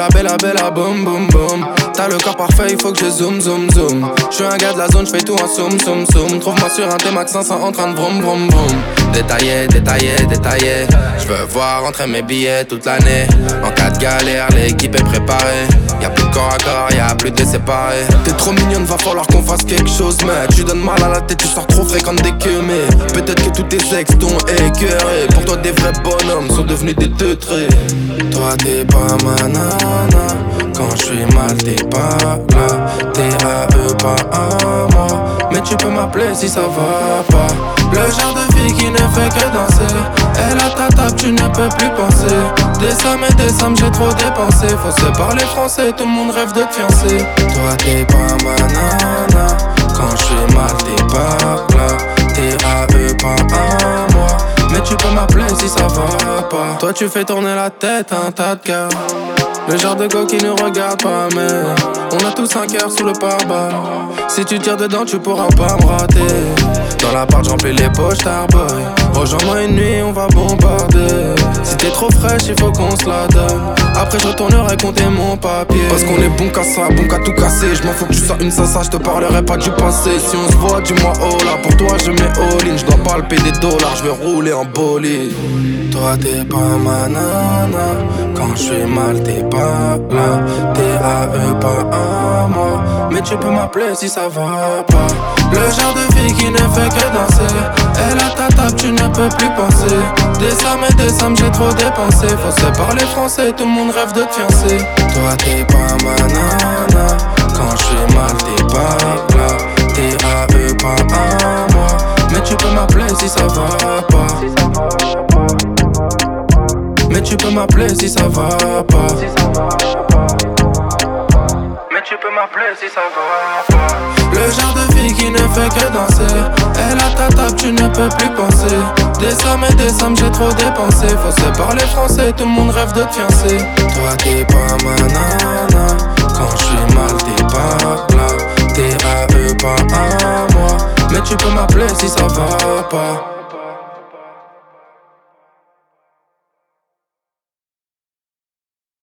bella, boum boum boum. T'as le corps parfait, il faut que je zoom zoom zoom. J'suis un gars de la zone, j'fais tout en soum soum soum. Trouve-moi sur un T-Max 500 en train de vroom vroom vroom. Détaillé, j'veux voir entrer mes billets toute l'année. En cas de galère, l'équipe est préparée. Y'a plus de corps à corps, y'a plus de séparés. T'es trop mignonne, va falloir qu'on fasse quelque chose, mec. Tu donnes mal à la tête, tu sors trop fréquent des queumés. Peut-être que tous tes ex t'ont écœuré. Pour toi des vrais bonhommes sont devenus des teutrés. Toi t'es pas ma nana. Quand j'suis mal t'es pas là. T'es à eux pas à moi. Mais tu peux m'appeler si ça va pas. Le genre de fille qui ne fait que danser. Elle a ta table, tu ne peux plus penser. Des sommes, j'ai trop dépensé. Faut se parler français, tout le monde rêve de te fiancer. Toi t'es pas ma nana. Quand j'suis mal t'es pas là. T'es à eux pas à moi. Mais tu peux m'appeler si ça va pas. Toi tu fais tourner la tête un tas de gars. Le genre de go qui ne regarde pas, mais on a tous un cœur sous le pare-balles. Si tu tires dedans, tu pourras pas me rater. Dans l'appart, j'emplis les poches, Starboy. Rejoins-moi une nuit, on va bombarder. Si t'es trop fraîche, il faut qu'on se la donne. Après, je retournerai compter mon papier. Parce qu'on est bon qu'à ça, bon qu'à tout casser. Je m'en fous que tu sois une sasa, je te parlerai pas du passé. Si on se voit, dis-moi oh là. Pour toi, je mets all-in. Je dois palper des dollars, je vais rouler en bolide. Toi, t'es pas ma nana. Quand je suis mal, t'es pas là. T'es à eux, pas à moi. Mais tu peux m'appeler si ça va pas. Le genre de fille qui ne fait que danser. Elle a ta table, tu ne peux plus penser. Des sommes, j'ai trop dépensé. Faut se parler français, tout le monde rêve de te fiancer. Toi t'es pas ma nana. Quand je suis mal, t'es pas là. T'es à eux, pas à moi. Mais tu peux m'appeler si ça va pas. Mais tu peux m'appeler si ça va pas. Mais tu peux m'appeler si ça va pas. Le genre de fille qui ne fait que danser. Elle a ta table, tu ne peux plus penser. Des sommes, j'ai trop dépensé. Faut se parler français, tout le monde rêve de te fiancer. Toi t'es pas ma nana. Quand je suis mal, t'es pas là. T'es à eux, pas à moi. Mais tu peux m'appeler si ça va pas.